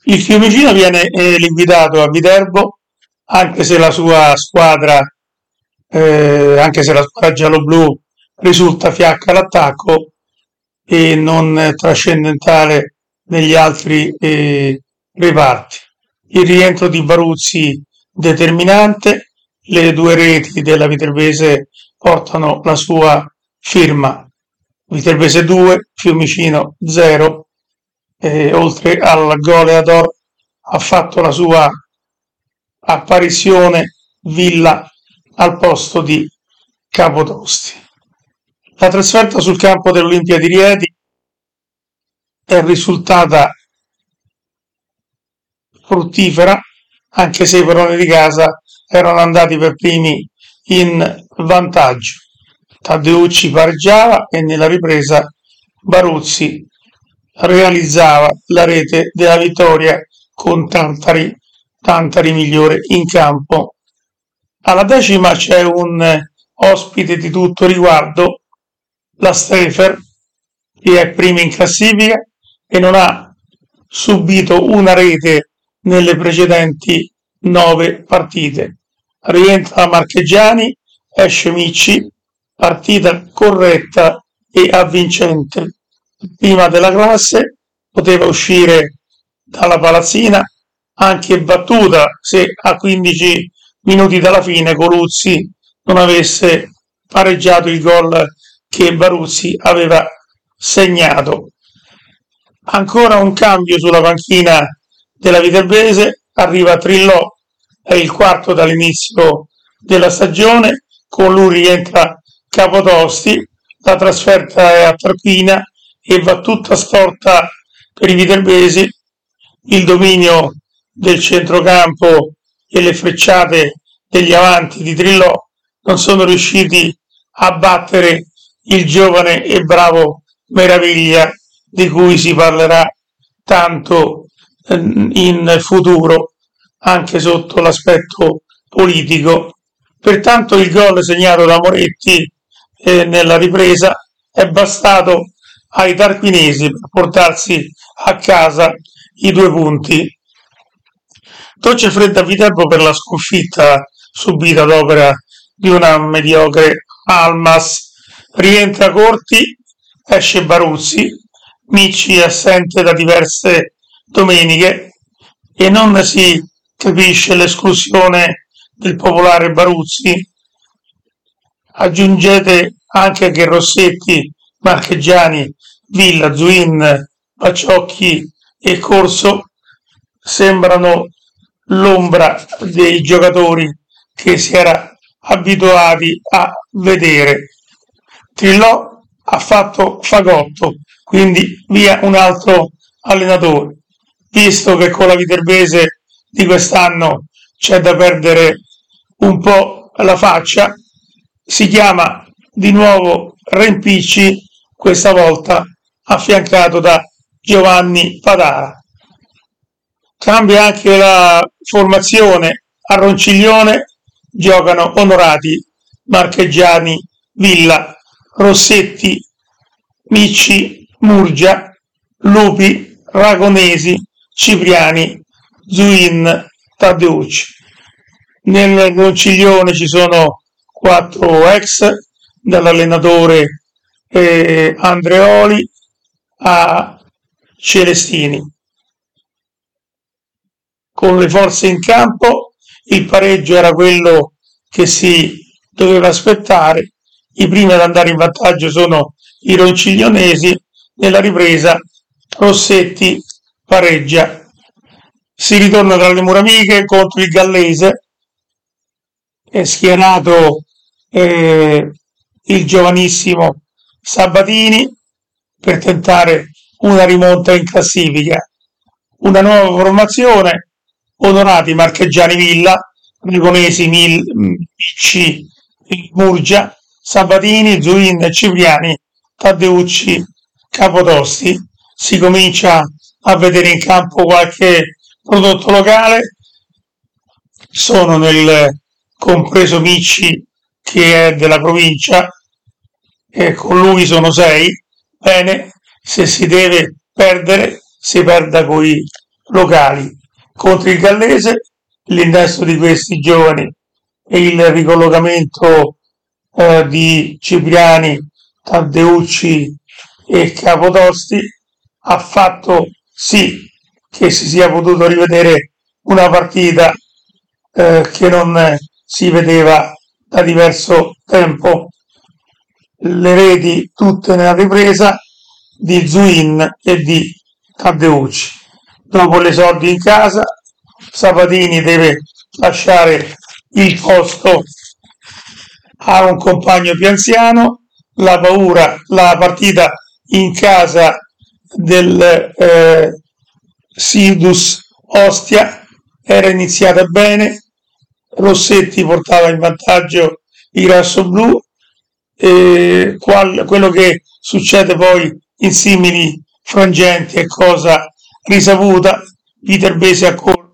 Il Fiumicino viene liquidato a Viterbo, anche se la sua squadra, anche se la squadra giallo-blu risulta fiacca all'attacco e non trascendentale negli altri reparti. Il rientro di Baruzzi determinante, le due reti della Viterbese portano la sua firma. Viterbese 2, Fiumicino 0, oltre al goleador ha fatto la sua apparizione Villa al posto di Capotosti. La trasferta sul campo dell'Olimpia di Rieti è risultata fruttifera, anche se i padroni di casa erano andati per primi in vantaggio. Taddeucci pareggiava e nella ripresa Baruzzi realizzava la rete della vittoria con Tantari migliore in campo. Alla decima c'è un ospite di tutto riguardo, la Stafer, che è prima in classifica e non ha subito una rete nelle precedenti 9 partite. Rientra Marchegiani, esce Micci, partita corretta e avvincente. Prima della classe poteva uscire dalla palazzina anche battuta se a 15 minuti dalla fine Coluzzi non avesse pareggiato il gol che Baruzzi aveva segnato. Ancora un cambio sulla panchina della Viterbese, arriva Trillò, è il quarto dall'inizio della stagione, con lui rientra Capotosti, la trasferta è a Tarquina e va tutta storta per i viterbesi, il dominio del centrocampo e le frecciate degli avanti di Trillò non sono riusciti a battere il giovane e bravo Meraviglia, di cui si parlerà tanto in futuro anche sotto l'aspetto politico. Pertanto il gol segnato da Moretti nella ripresa è bastato ai tarquinesi per portarsi a casa i 2 punti. Doccia fredda a Viterbo per la sconfitta subita ad opera di una mediocre Almas. Rientra Corti, esce Baruzzi, Micci è assente da diverse domeniche e non si capisce l'esclusione del popolare Baruzzi. Aggiungete anche che Rossetti, Marchegiani, Villa, Zuin, Paciocchi e Corso sembrano l'ombra dei giocatori che si era abituati a vedere. Trillò ha fatto fagotto, quindi via un altro allenatore, visto che con la Viterbese di quest'anno c'è da perdere un po' la faccia, si chiama di nuovo Rempicci, questa volta affiancato da Giovanni Padara. Cambia anche la formazione, a Ronciglione giocano Onorati, Marchegiani, Villa, Rossetti, Micci, Murgia, Lupi, Ragonesi, Cipriani, Zuin, Taddeucci. Nel Ronciglione ci sono 4 ex, dall'allenatore Andreoli a Celestini. Con le forze in campo il pareggio era quello che si doveva aspettare. I primi ad andare in vantaggio sono i ronciglionesi, nella ripresa Rossetti pareggia. Si ritorna tra le mura amiche contro il Gallese, è schierato il giovanissimo Sabatini per tentare una rimonta in classifica. Una nuova formazione, Onorati, Marchegiani, Villa, Rigonesi, Micci, Murgia, Sabatini, Zuin, Cipriani, Taddeucci, Capotosti. Si comincia a vedere in campo qualche prodotto locale, sono nel compreso Micci che è della provincia, e con lui sono 6. Bene, se si deve perdere si perda coi locali. Contro il Gallese l'innesto di questi giovani e il ricollocamento di Cipriani, Taddeucci e Capotosti ha fatto sì che si sia potuto rivedere una partita che non si vedeva da diverso tempo. Le reti tutte nella ripresa di Zuin e di Taddeucci. Dopo l'esordio in casa, Sabatini deve lasciare il posto a un compagno più anziano. La partita in casa del Sidus Ostia era iniziata bene. Rossetti portava in vantaggio i rossoblù. Quello che succede poi in simili frangenti è cosa risaputa. Viterbese a correre